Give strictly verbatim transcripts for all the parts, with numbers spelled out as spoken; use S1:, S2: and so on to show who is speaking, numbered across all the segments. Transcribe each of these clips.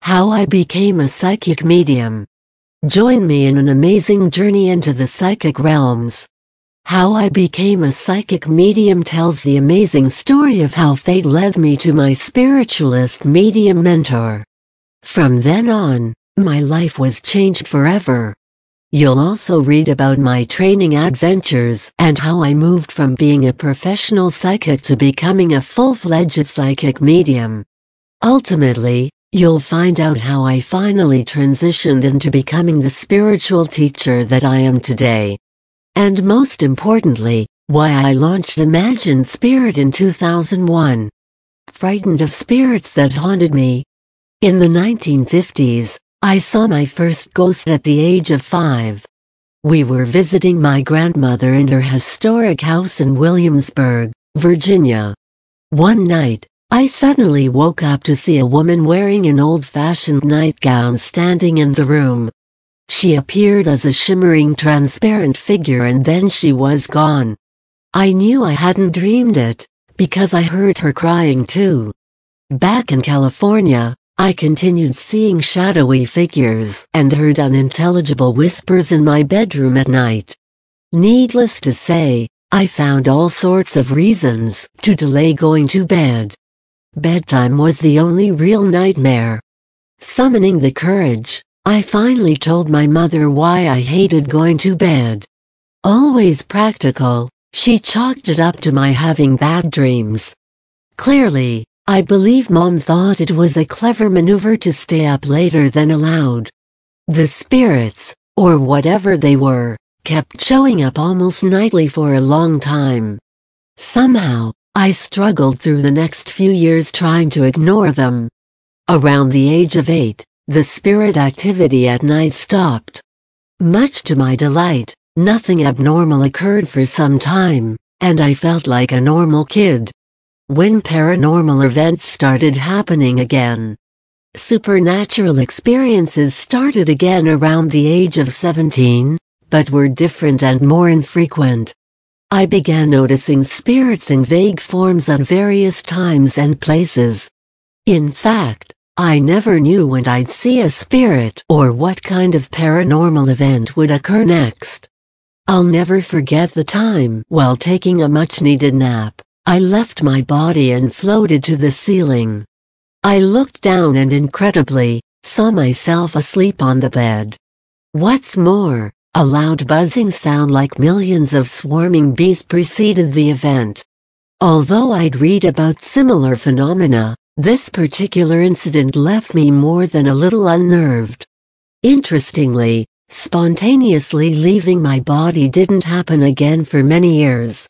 S1: How I became a psychic medium. Join me in an amazing journey into the psychic realms. How I became a psychic medium tells the amazing story of how fate led me to my spiritualist medium mentor. From then on, my life was changed forever. You'll also read about my training adventures and how I moved from being a professional psychic to becoming a full-fledged psychic medium. Ultimately, you'll find out how I finally transitioned into becoming the spiritual teacher that I am today. And most importantly, why I launched Imagine Spirit in two thousand one. Frightened of spirits that haunted me. In the nineteen fifties, I saw my first ghost at the age of five. We were visiting my grandmother in her historic house in Williamsburg, Virginia. One night, I suddenly woke up to see a woman wearing an old-fashioned nightgown standing in the room. She appeared as a shimmering transparent figure and then she was gone. I knew I hadn't dreamed it, because I heard her crying too. Back in California, I continued seeing shadowy figures and heard unintelligible whispers in my bedroom at night. Needless to say, I found all sorts of reasons to delay going to bed. Bedtime was the only real nightmare. Summoning the courage, I finally told my mother why I hated going to bed. Always practical, she chalked it up to my having bad dreams. Clearly, I believe Mom thought it was a clever maneuver to stay up later than allowed. The spirits, or whatever they were, kept showing up almost nightly for a long time. Somehow, I struggled through the next few years trying to ignore them. Around the age of eight, the spirit activity at night stopped. Much to my delight, nothing abnormal occurred for some time, and I felt like a normal kid. When paranormal events started happening again. Supernatural experiences started again around the age of seventeen, but were different and more infrequent. I began noticing spirits in vague forms at various times and places. In fact, I never knew when I'd see a spirit or what kind of paranormal event would occur next. I'll never forget the time while taking a much-needed nap. I left my body and floated to the ceiling. I looked down and incredibly, saw myself asleep on the bed. What's more, a loud buzzing sound like millions of swarming bees preceded the event. Although I'd read about similar phenomena, this particular incident left me more than a little unnerved. Interestingly, spontaneously leaving my body didn't happen again for many years.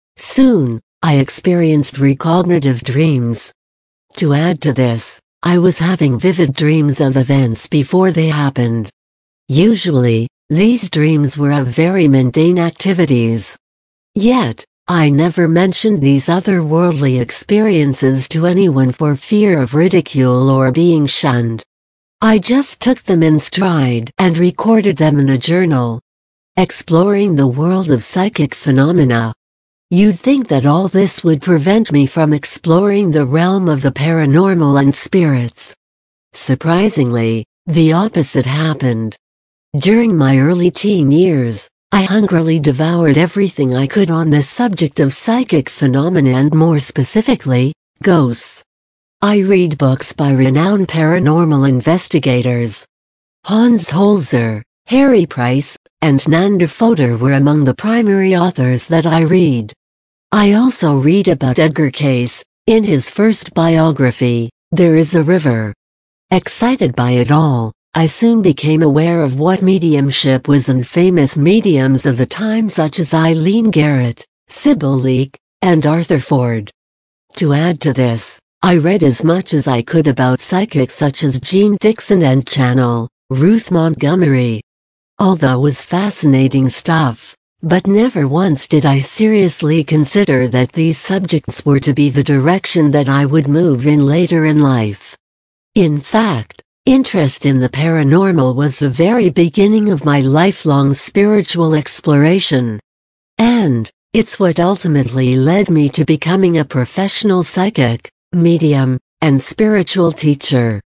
S1: Soon, I experienced recognitive dreams. To add to this, I was having vivid dreams of events before they happened. Usually, these dreams were of very mundane activities. Yet, I never mentioned these otherworldly experiences to anyone for fear of ridicule or being shunned. I just took them in stride and recorded them in a journal. Exploring the world of psychic phenomena. You'd think that all this would prevent me from exploring the realm of the paranormal and spirits. Surprisingly, the opposite happened. During my early teen years, I hungrily devoured everything I could on the subject of psychic phenomena and more specifically, ghosts. I read books by renowned paranormal investigators. Hans Holzer, Harry Price, and Nanda Fodor were among the primary authors that I read. I also read about Edgar Cayce, in his first biography, There Is a River. Excited by it all, I soon became aware of what mediumship was and famous mediums of the time such as Eileen Garrett, Sybil Leek, and Arthur Ford. To add to this, I read as much as I could about psychics such as Jean Dixon and Channel, Ruth Montgomery. All that was fascinating stuff, but never once did I seriously consider that these subjects were to be the direction that I would move in later in life. In fact, interest in the paranormal was the very beginning of my lifelong spiritual exploration. And, it's what ultimately led me to becoming a professional psychic, medium, and spiritual teacher.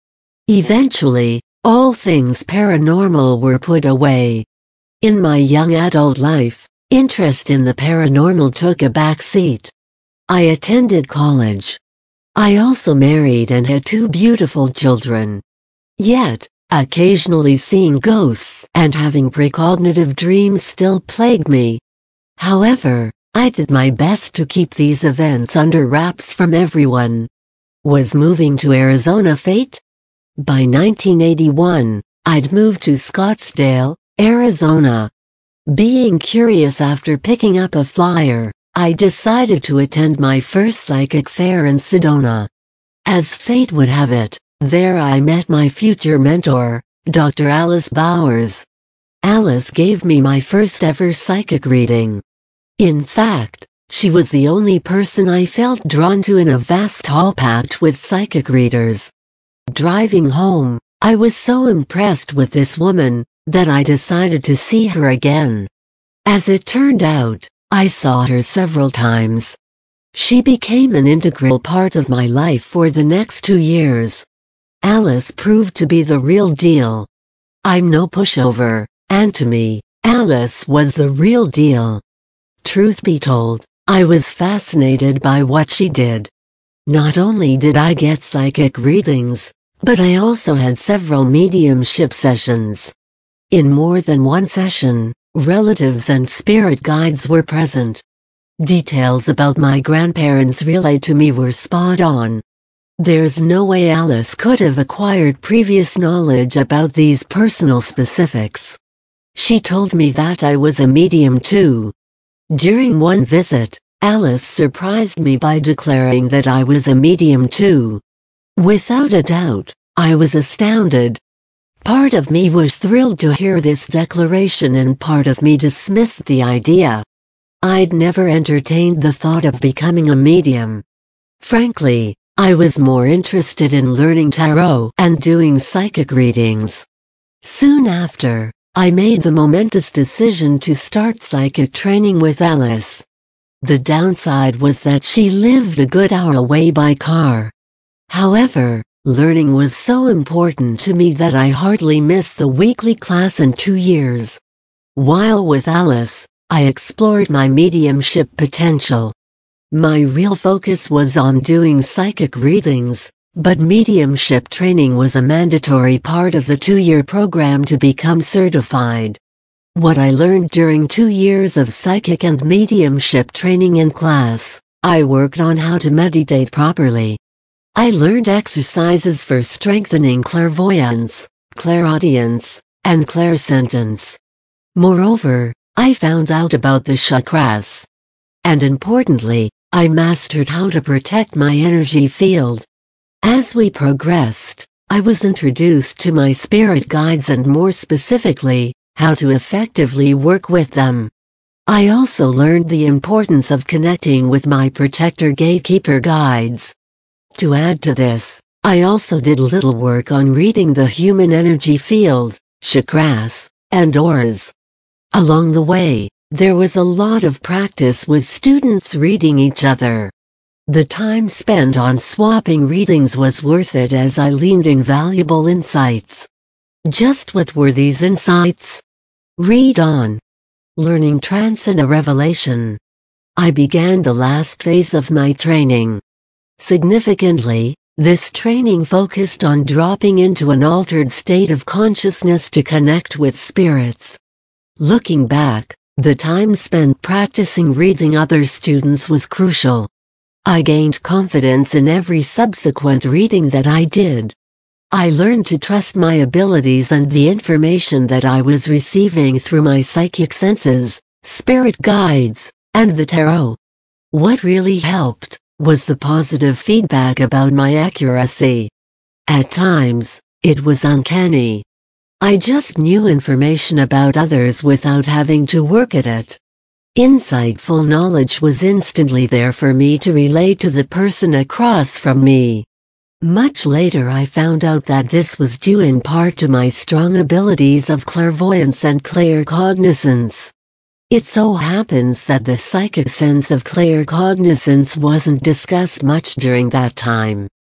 S1: Eventually, all things paranormal were put away. In my young adult life, interest in the paranormal took a back seat. I attended college. I also married and had two beautiful children. Yet, occasionally seeing ghosts and having precognitive dreams still plagued me. However, I did my best to keep these events under wraps from everyone. Was moving to Arizona fate? By nineteen eighty-one, I'd moved to Scottsdale, Arizona. Being curious after picking up a flyer, I decided to attend my first psychic fair in Sedona. As fate would have it, there I met my future mentor, Doctor Alice Bowers. Alice gave me my first ever psychic reading. In fact, she was the only person I felt drawn to in a vast hall packed with psychic readers. Driving home, I was so impressed with this woman that I decided to see her again. As it turned out, I saw her several times. She became an integral part of my life for the next two years. Alice proved to be the real deal. I'm no pushover, and to me, Alice was the real deal. Truth be told, I was fascinated by what she did. Not only did I get psychic readings, but I also had several mediumship sessions. In more than one session, relatives and spirit guides were present. Details about my grandparents relayed to me were spot on. There's no way Alice could have acquired previous knowledge about these personal specifics. She told me that I was a medium too. During one visit, Alice surprised me by declaring that I was a medium too. Without a doubt, I was astounded. Part of me was thrilled to hear this declaration and part of me dismissed the idea. I'd never entertained the thought of becoming a medium. Frankly, I was more interested in learning tarot and doing psychic readings. Soon after, I made the momentous decision to start psychic training with Alice. The downside was that she lived a good hour away by car. However, learning was so important to me that I hardly missed the weekly class in two years. While with Alice, I explored my mediumship potential. My real focus was on doing psychic readings, but mediumship training was a mandatory part of the two-year program to become certified. What I learned during two years of psychic and mediumship training in class, I worked on how to meditate properly. I learned exercises for strengthening clairvoyance, clairaudience, and clairsentience. Moreover, I found out about the chakras. And importantly, I mastered how to protect my energy field. As we progressed, I was introduced to my spirit guides and more specifically, how to effectively work with them. I also learned the importance of connecting with my protector gatekeeper guides. To add to this, I also did little work on reading the human energy field, chakras, and auras. Along the way, there was a lot of practice with students reading each other. The time spent on swapping readings was worth it as I gleaned invaluable insights. Just what were these insights? Read on. Learning trance and a revelation. I began the last phase of my training. Significantly, this training focused on dropping into an altered state of consciousness to connect with spirits. Looking back, the time spent practicing reading other students was crucial. I gained confidence in every subsequent reading that I did. I learned to trust my abilities and the information that I was receiving through my psychic senses, spirit guides, and the tarot. What really helped was the positive feedback about my accuracy. At times, it was uncanny. I just knew information about others without having to work at it. Insightful knowledge was instantly there for me to relay to the person across from me. Much later I found out that this was due in part to my strong abilities of clairvoyance and claircognizance. It so happens that the psychic sense of claircognizance wasn't discussed much during that time.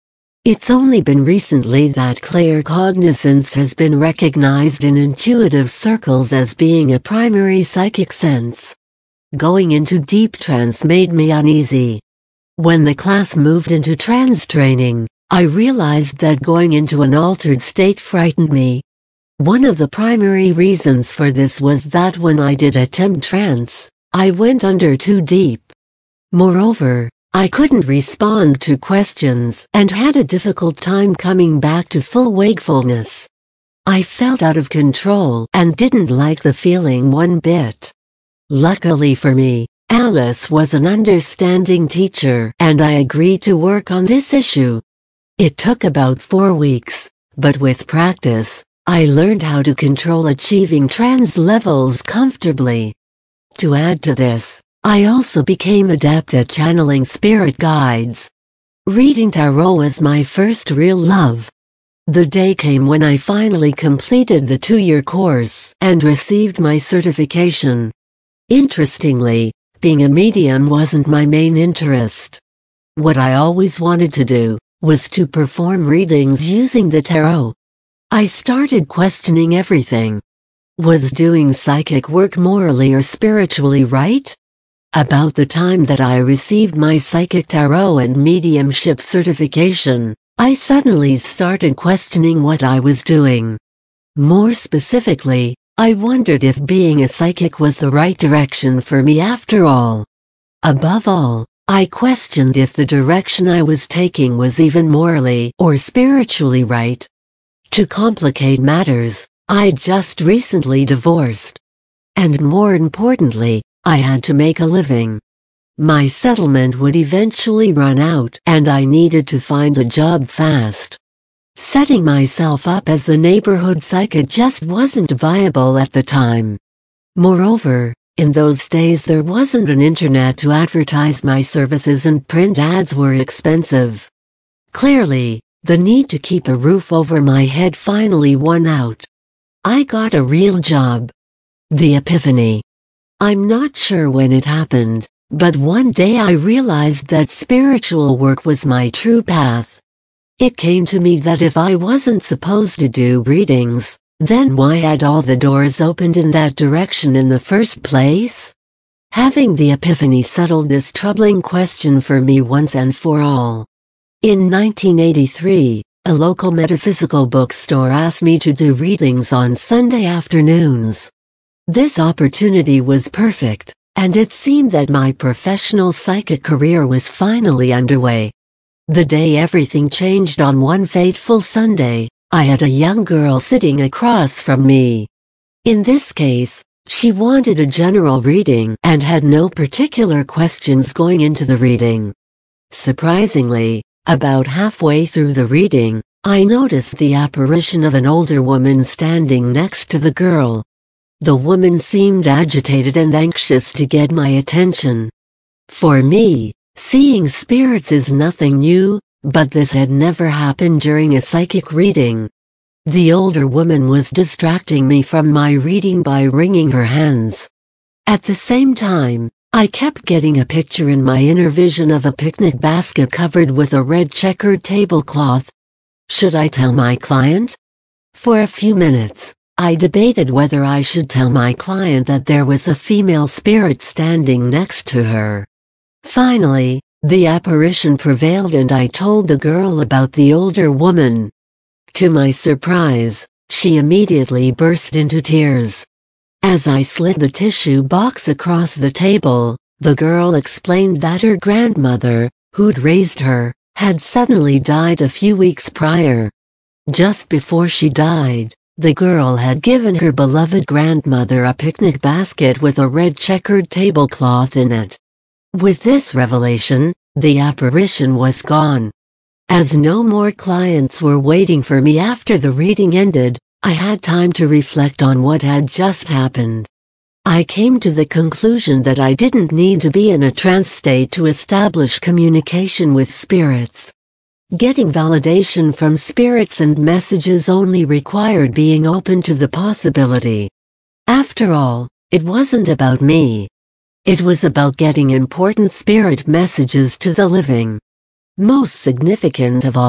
S1: It's only been recently that claircognizance has been recognized in intuitive circles as being a primary psychic sense. Going into deep trance made me uneasy. When the class moved into trance training, I realized that going into an altered state frightened me. One of the primary reasons for this was that when I did attempt trance, I went under too deep. Moreover, I couldn't respond to questions and had a difficult time coming back to full wakefulness. I felt out of control and didn't like the feeling one bit. Luckily for me, Alice was an understanding teacher and I agreed to work on this issue. It took about four weeks, but with practice, I learned how to control achieving trance levels comfortably. To add to this, I also became adept at channeling spirit guides. Reading tarot was my first real love. The day came when I finally completed the two-year course and received my certification. Interestingly, being a medium wasn't my main interest. What I always wanted to do was to perform readings using the tarot. I started questioning everything. Was doing psychic work morally or spiritually right? About the time that I received my psychic tarot and mediumship certification, I suddenly started questioning what I was doing. More specifically, I wondered if being a psychic was the right direction for me after all. Above all, I questioned if the direction I was taking was even morally or spiritually right. To complicate matters, I'd just recently divorced. And more importantly, I had to make a living. My settlement would eventually run out and I needed to find a job fast. Setting myself up as the neighborhood psychic just wasn't viable at the time. Moreover, in those days there wasn't an internet to advertise my services and print ads were expensive. Clearly, the need to keep a roof over my head finally won out. I got a real job. The epiphany. I'm not sure when it happened, but one day I realized that spiritual work was my true path. It came to me that if I wasn't supposed to do readings, then why had all the doors opened in that direction in the first place? Having the epiphany settled this troubling question for me once and for all. In nineteen eighty-three, a local metaphysical bookstore asked me to do readings on Sunday afternoons. This opportunity was perfect, and it seemed that my professional psychic career was finally underway. The day everything changed on one fateful Sunday, I had a young girl sitting across from me. In this case, she wanted a general reading and had no particular questions going into the reading. Surprisingly, about halfway through the reading, I noticed the apparition of an older woman standing next to the girl. The woman seemed agitated and anxious to get my attention. For me, seeing spirits is nothing new, but this had never happened during a psychic reading. The older woman was distracting me from my reading by wringing her hands. At the same time, I kept getting a picture in my inner vision of a picnic basket covered with a red checkered tablecloth. Should I tell my client? For a few minutes, I debated whether I should tell my client that there was a female spirit standing next to her. Finally, the apparition prevailed and I told the girl about the older woman. To my surprise, she immediately burst into tears. As I slid the tissue box across the table, the girl explained that her grandmother, who'd raised her, had suddenly died a few weeks prior. Just before she died, the girl had given her beloved grandmother a picnic basket with a red checkered tablecloth in it. With this revelation, the apparition was gone. As no more clients were waiting for me after the reading ended, I had time to reflect on what had just happened. I came to the conclusion that I didn't need to be in a trance state to establish communication with spirits. Getting validation from spirits and messages only required being open to the possibility. After all, it wasn't about me. It was about getting important spirit messages to the living. Most significant of all,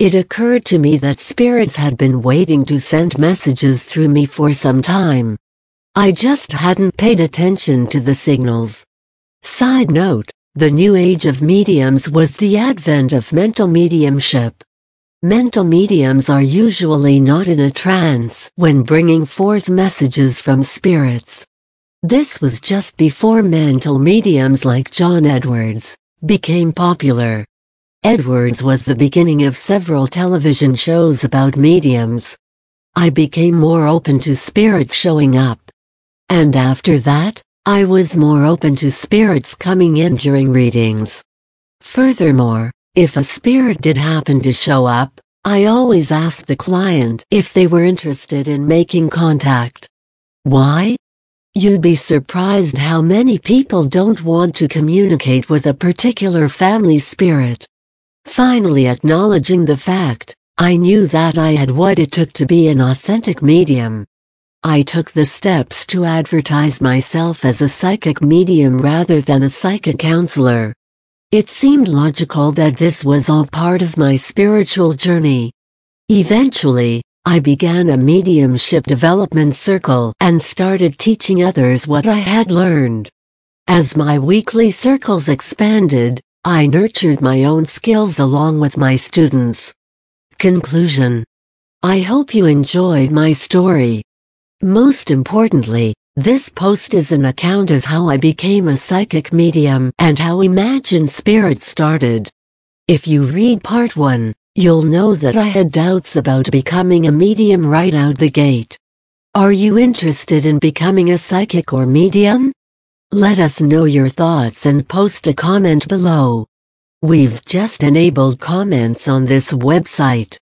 S1: It occurred to me that spirits had been waiting to send messages through me for some time. I just hadn't paid attention to the signals. Side note, the new age of mediums was the advent of mental mediumship. Mental mediums are usually not in a trance when bringing forth messages from spirits. This was just before mental mediums like John Edwards became popular. Edwards was the beginning of several television shows about mediums. I became more open to spirits showing up. And after that, I was more open to spirits coming in during readings. Furthermore, if a spirit did happen to show up, I always asked the client if they were interested in making contact. Why? You'd be surprised how many people don't want to communicate with a particular family spirit. Finally acknowledging the fact, I knew that I had what it took to be an authentic medium. I took the steps to advertise myself as a psychic medium rather than a psychic counselor. It seemed logical that this was all part of my spiritual journey. Eventually, I began a mediumship development circle and started teaching others what I had learned. As my weekly circles expanded, I nurtured my own skills along with my students. Conclusion. I hope you enjoyed my story. Most importantly, this post is an account of how I became a psychic medium and how Imagine Spirit started. If you read part one, you'll know that I had doubts about becoming a medium right out the gate. Are you interested in becoming a psychic or medium? Let us know your thoughts and post a comment below. We've just enabled comments on this website.